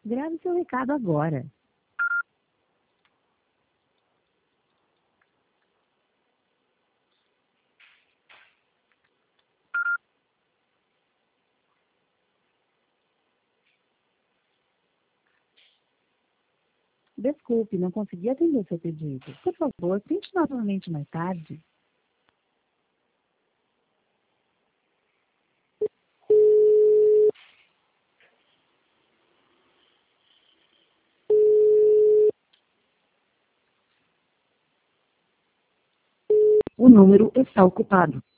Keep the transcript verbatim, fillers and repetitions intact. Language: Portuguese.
Grave seu recado agora. Desculpe, não consegui atender seu pedido. Por favor, tente novamente mais tarde. O número está ocupado.